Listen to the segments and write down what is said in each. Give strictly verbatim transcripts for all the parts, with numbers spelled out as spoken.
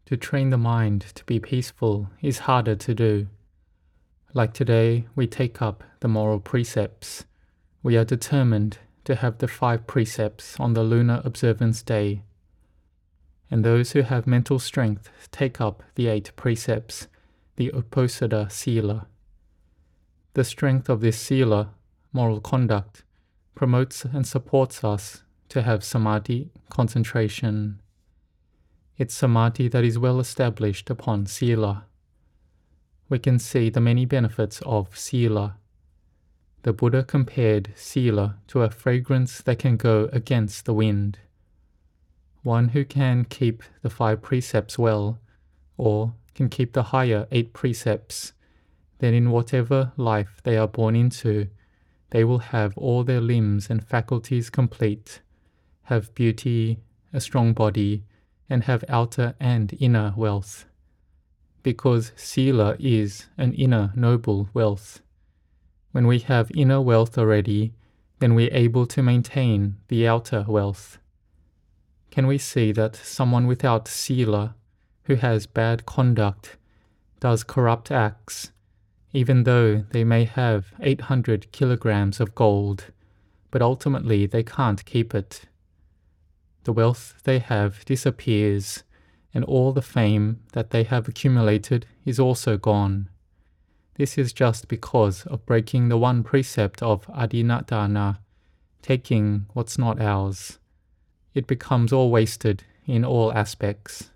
To train the mind to be peaceful is harder to do. Like today, we take up the moral precepts. We are determined to have the five precepts on the lunar observance day. And those who have mental strength take up the eight precepts, the Uposatha Sila. The strength of this Sila, moral conduct, promotes and supports us to have samadhi, concentration. It's samadhi that is well established upon Sila. We can see the many benefits of Sila. The Buddha compared Sila to a fragrance that can go against the wind. One who can keep the five precepts well, or can keep the higher eight precepts, then in whatever life they are born into, they will have all their limbs and faculties complete, have beauty, a strong body, and have outer and inner wealth. Because Sila is an inner noble wealth. When we have inner wealth already, then we are able to maintain the outer wealth. Can we see that someone without Sila, who has bad conduct, does corrupt acts, even though they may have eight hundred kilograms of gold, but ultimately they can't keep it? The wealth they have disappears, and all the fame that they have accumulated is also gone. This is just because of breaking the one precept of adinatana, taking what's not ours. It becomes all wasted in all aspects.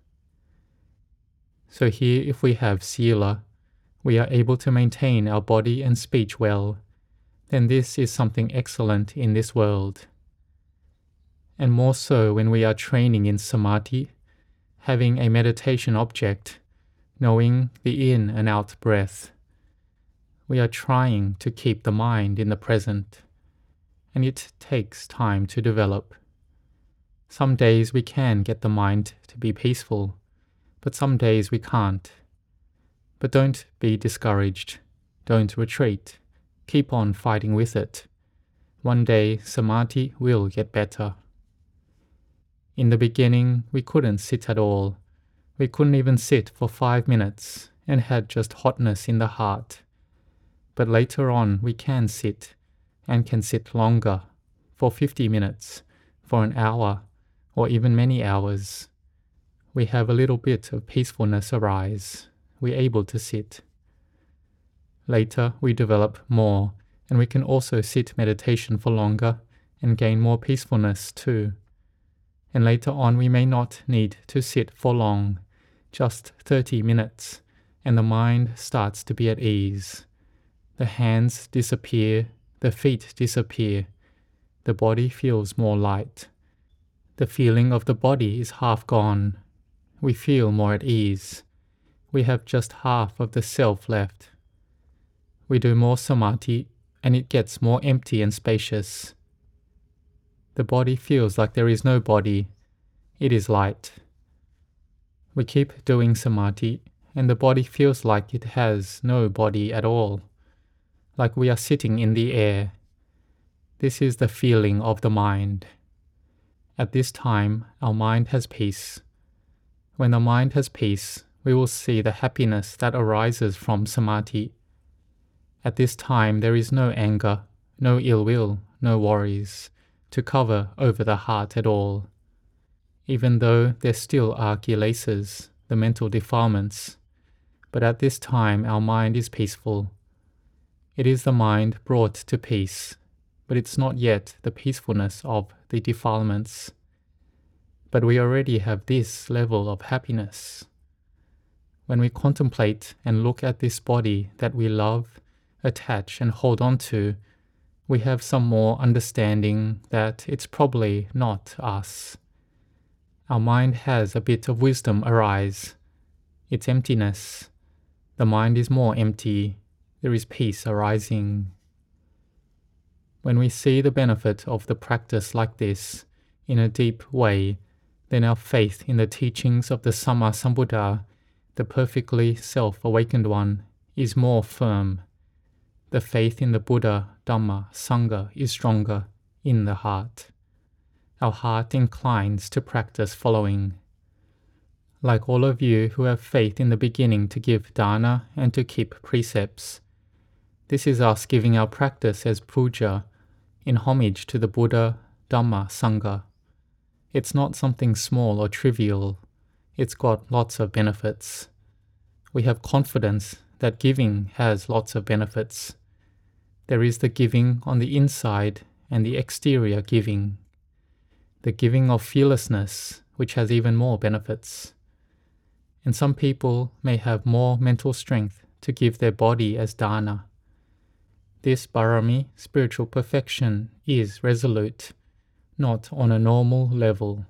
So here, if we have Sila, we are able to maintain our body and speech well, then this is something excellent in this world. And more so when we are training in samadhi, having a meditation object, knowing the in and out breath. We are trying to keep the mind in the present, and it takes time to develop. Some days we can get the mind to be peaceful, but some days we can't. But don't be discouraged. Don't retreat. Keep on fighting with it. One day samadhi will get better. In the beginning, we couldn't sit at all. We couldn't even sit for five minutes and had just hotness in the heart. But later on, we can sit and can sit longer, for fifty minutes, for an hour, or even many hours. We have a little bit of peacefulness arise. We're able to sit. Later, we develop more, and we can also sit meditation for longer and gain more peacefulness too. And later on, we may not need to sit for long, just thirty minutes, and the mind starts to be at ease. The hands disappear, the feet disappear, the body feels more light. The feeling of the body is half gone. We feel more at ease. We have just half of the self left. We do more samadhi, and it gets more empty and spacious. The body feels like there is no body. It is light. We keep doing samadhi, and the body feels like it has no body at all, like we are sitting in the air. This is the feeling of the mind. At this time, our mind has peace. When the mind has peace, we will see the happiness that arises from samadhi. At this time, there is no anger, no ill will, no worries to cover over the heart at all. Even though there still are kilesas, the mental defilements, but at this time our mind is peaceful. It is the mind brought to peace, but it's not yet the peacefulness of the defilements. But we already have this level of happiness. When we contemplate and look at this body that we love, attach and hold on to, we have some more understanding that it's probably not us. Our mind has a bit of wisdom arise. It's emptiness. The mind is more empty. There is peace arising. When we see the benefit of the practice like this in a deep way, then our faith in the teachings of the Samma Sambuddha, the perfectly self-awakened one, is more firm. The faith in the Buddha, Dhamma, Sangha is stronger in the heart. Our heart inclines to practice following. Like all of you who have faith in the beginning to give dana and to keep precepts. This is us giving our practice as puja in homage to the Buddha, Dhamma, Sangha. It's not something small or trivial. It's got lots of benefits. We have confidence that giving has lots of benefits. There is the giving on the inside and the exterior giving. The giving of fearlessness, which has even more benefits. And some people may have more mental strength to give their body as dana. This barami, spiritual perfection, is resolute, not on a normal level.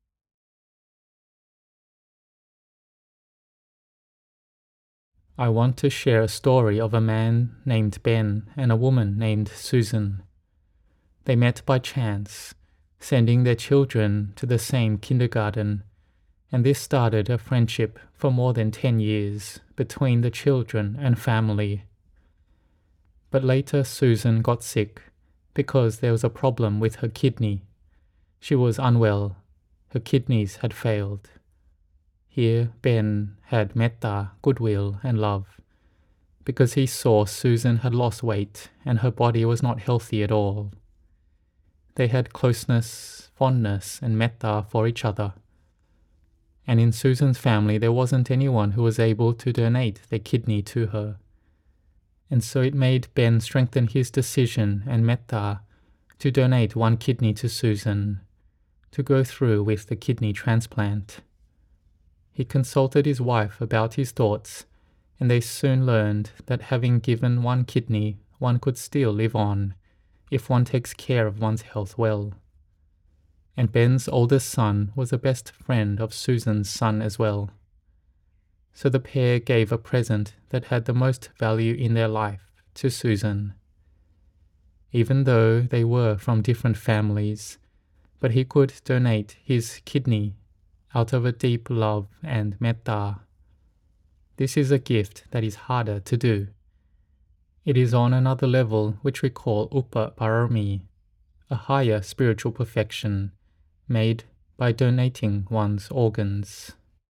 I want to share a story of a man named Ben and a woman named Susan. They met by chance, sending their children to the same kindergarten, and this started a friendship for more than ten years between the children and family. But later Susan got sick because there was a problem with her kidney. She was unwell. Her kidneys had failed. Here Ben had metta, goodwill and love, because he saw Susan had lost weight and her body was not healthy at all. They had closeness, fondness and metta for each other. And in Susan's family there wasn't anyone who was able to donate their kidney to her. And so it made Ben strengthen his decision and metta to donate one kidney to Susan, to go through with the kidney transplant. He consulted his wife about his thoughts, and they soon learned that having given one kidney, one could still live on, if one takes care of one's health well. And Ben's oldest son was a best friend of Susan's son as well. So the pair gave a present that had the most value in their life to Susan. Even though they were from different families, but he could donate his kidney out of a deep love and metta. This is a gift that is harder to do. It is on another level which we call upaparami, a higher spiritual perfection made by donating one's organs.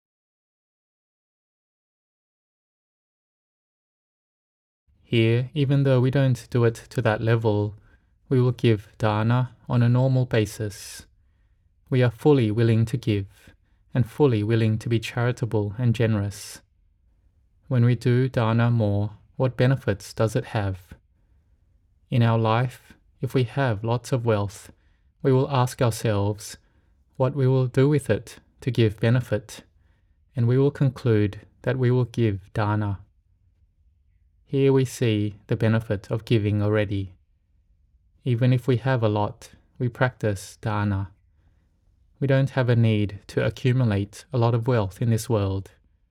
Here, even though we don't do it to that level, we will give dana on a normal basis. We are fully willing to give, and fully willing to be charitable and generous. When we do dana more, what benefits does it have? In our life, if we have lots of wealth, we will ask ourselves what we will do with it to give benefit, and we will conclude that we will give dana. Here we see the benefit of giving already. Even if we have a lot, we practice dana. We don't have a need to accumulate a lot of wealth in this world.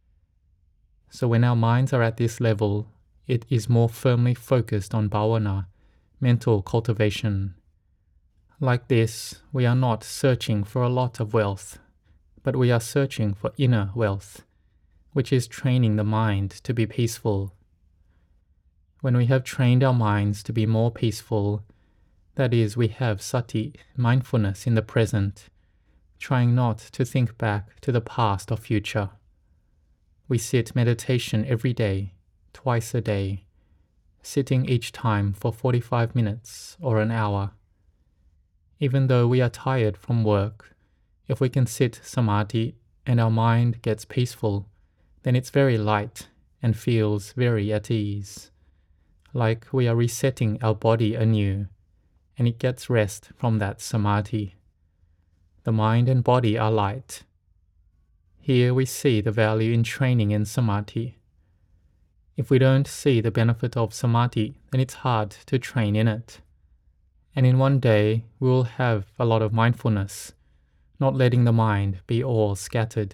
So when our minds are at this level, it is more firmly focused on bhavana, mental cultivation. Like this, we are not searching for a lot of wealth, but we are searching for inner wealth, which is training the mind to be peaceful. When we have trained our minds to be more peaceful, that is, we have sati, mindfulness in the present, trying not to think back to the past or future. We sit meditation every day, twice a day, sitting each time for forty-five minutes or an hour. Even though we are tired from work, if we can sit samadhi and our mind gets peaceful, then it's very light and feels very at ease, like we are resetting our body anew, and it gets rest from that samadhi. The mind and body are light. Here we see the value in training in samadhi. If we don't see the benefit of samadhi, then it's hard to train in it. And in one day, we will have a lot of mindfulness, not letting the mind be all scattered.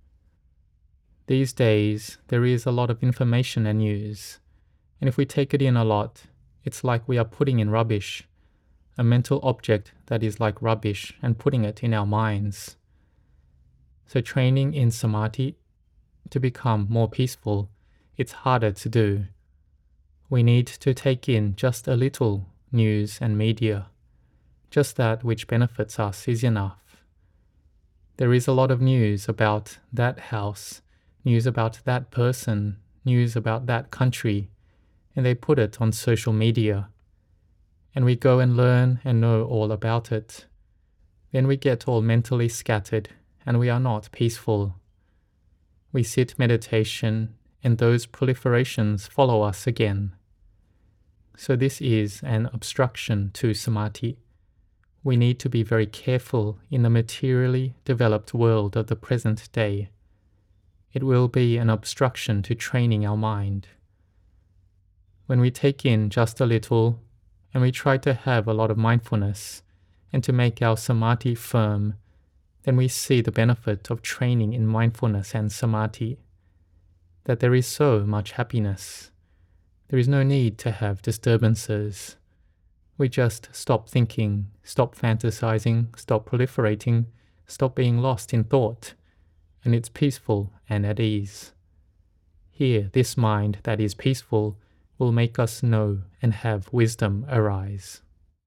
These days, there is a lot of information and news, and if we take it in a lot, it's like we are putting in rubbish, a mental object that is like rubbish, and putting it in our minds. So training in samadhi to become more peaceful, it's harder to do. We need to take in just a little news and media. Just that which benefits us is enough. There is a lot of news about that house, news about that person, news about that country, and they put it on social media. And we go and learn and know all about it. Then we get all mentally scattered and we are not peaceful. We sit meditation and those proliferations follow us again. So this is an obstruction to samadhi. We need to be very careful in the materially developed world of the present day. It will be an obstruction to training our mind. When we take in just a little, and we try to have a lot of mindfulness, and to make our samadhi firm, then we see the benefit of training in mindfulness and samadhi, that there is so much happiness. There is no need to have disturbances. We just stop thinking, stop fantasizing, stop proliferating, stop being lost in thought, and it's peaceful and at ease. Here, this mind that is peaceful will make us know and have wisdom arise.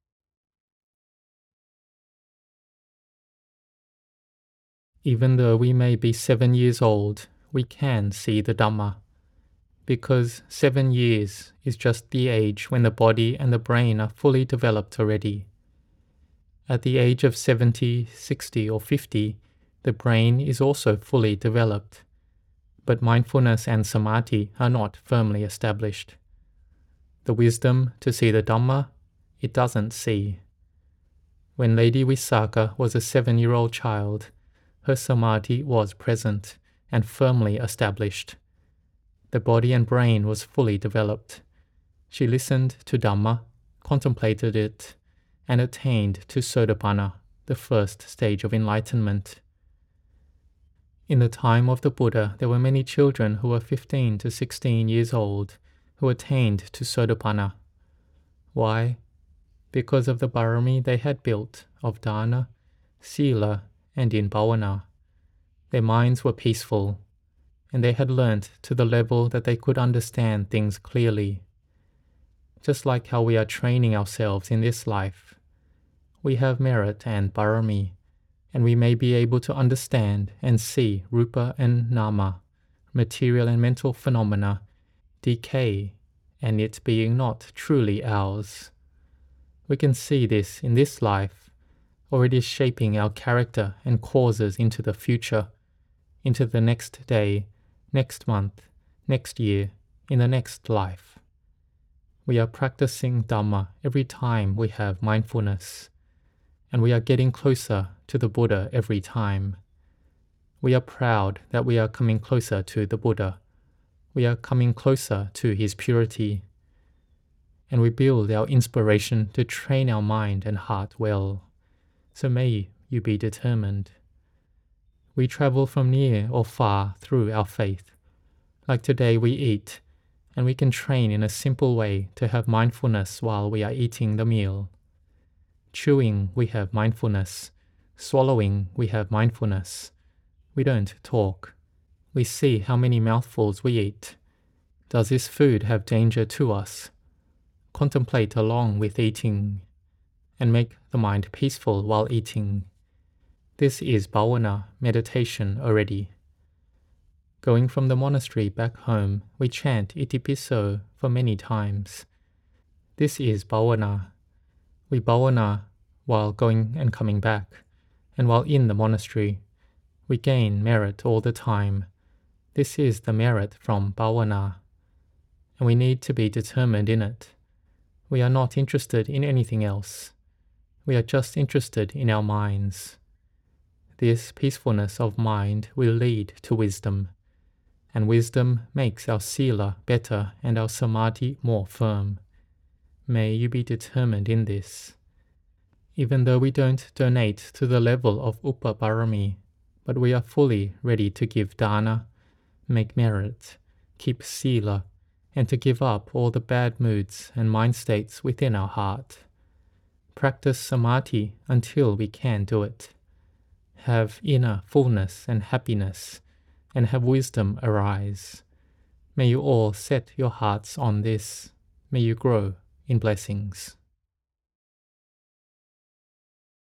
Even though we may be seven years old, we can see the Dhamma, because seven years is just the age when the body and the brain are fully developed already. At the age of seventy, sixty or fifty, the brain is also fully developed, but mindfulness and samadhi are not firmly established. The wisdom to see the Dhamma, it doesn't see. When Lady Visakha was a seven-year-old child, her samadhi was present and firmly established. The body and brain was fully developed. She listened to Dhamma, contemplated it, and attained to Sotapanna, the first stage of enlightenment. In the time of the Buddha, there were many children who were fifteen to sixteen years old who attained to Sotapanna. Why? Because of the Bharami they had built of Dana, Sila, and in Bhavana. Their minds were peaceful, and they had learnt to the level that they could understand things clearly. Just like how we are training ourselves in this life, we have merit and Bharami, and we may be able to understand and see Rupa and Nama, material and mental phenomena, decay, and it being not truly ours. We can see this in this life, or it is shaping our character and causes into the future, into the next day, next month, next year, in the next life. We are practicing Dhamma every time we have mindfulness, and we are getting closer to the Buddha every time. We are proud that we are coming closer to the Buddha. We are coming closer to his purity, and we build our inspiration to train our mind and heart well. So may you be determined. We travel from near or far through our faith. Like today we eat, and we can train in a simple way to have mindfulness while we are eating the meal. Chewing, we have mindfulness. Swallowing, we have mindfulness. We don't talk. We see how many mouthfuls we eat. Does this food have danger to us? Contemplate along with eating, and make the mind peaceful while eating. This is bhavana, meditation already. Going from the monastery back home, we chant Itipiso for many times. This is bhavana. We bhavana while going and coming back, and while in the monastery. We gain merit all the time. This is the merit from bhavana, and we need to be determined in it. We are not interested in anything else. We are just interested in our minds. This peacefulness of mind will lead to wisdom, and wisdom makes our sila better and our samadhi more firm. May you be determined in this. Even though we don't donate to the level of Upabarami, but we are fully ready to give dana, make merit, keep sila, and to give up all the bad moods and mind states within our heart. Practice samadhi until we can do it. Have inner fullness and happiness, and have wisdom arise. May you all set your hearts on this. May you grow in blessings.